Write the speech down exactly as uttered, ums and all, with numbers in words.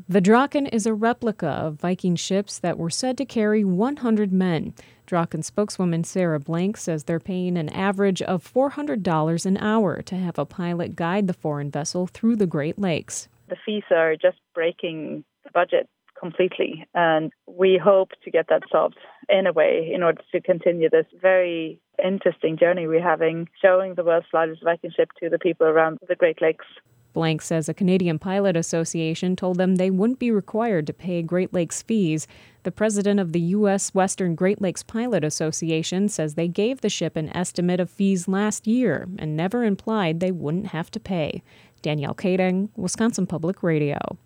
The Draken is a replica of Viking ships that were said to carry one hundred men. Draken spokeswoman Sarah Blank says they're paying an average of four hundred dollars an hour to have a pilot guide the foreign vessel through the Great Lakes. The fees are just breaking the budget completely, and we hope to get that solved in a way in order to continue this very interesting journey we're having, showing the world's largest Viking ship to the people around the Great Lakes. Blank says a Canadian Pilot Association told them they wouldn't be required to pay Great Lakes fees. The president of the U S Western Great Lakes Pilot Association says they gave the ship an estimate of fees last year and never implied they wouldn't have to pay. Danielle Kading, Wisconsin Public Radio.